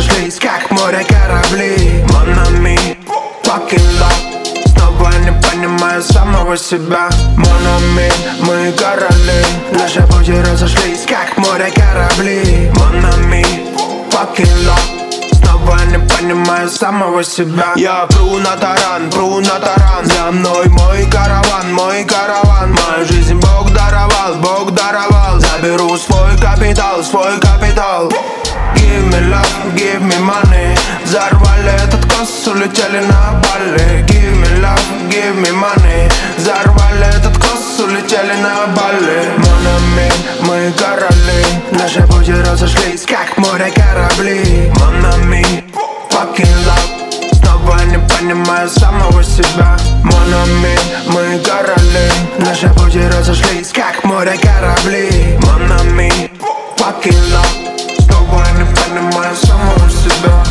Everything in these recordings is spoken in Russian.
разошлись, как в море корабли. Mon ami, fucking love. Снова не понимаю самого себя. Mon ami, мы короли. Наши пути разошлись, как в море корабли. Mon ami, fucking love. Снова не понимаю самого себя. Я пру на таран, за мной мой караван, мой караван. Мою жизнь Бог даровал, Бог даровал. Заберу свой капитал, свой капитал. Give me love, give me money. Взорвали этот косс, улетели на Бали. Give me love, give me money. Взорвали этот косс, улетели на Бали. Mon ami, мы короли. Наши пути разошлись, как в море корабли. Mon ami, fucking love. Снова не понимаю самого себя. Mon ami, мы короли. Наши пути разошлись, как в море корабли. Mon ami, fucking love. Снова не понимаю самого себя.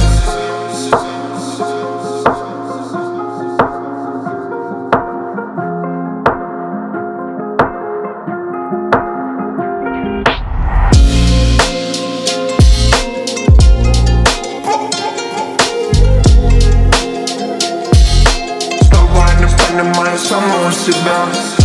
Снова не понимаю самого себя.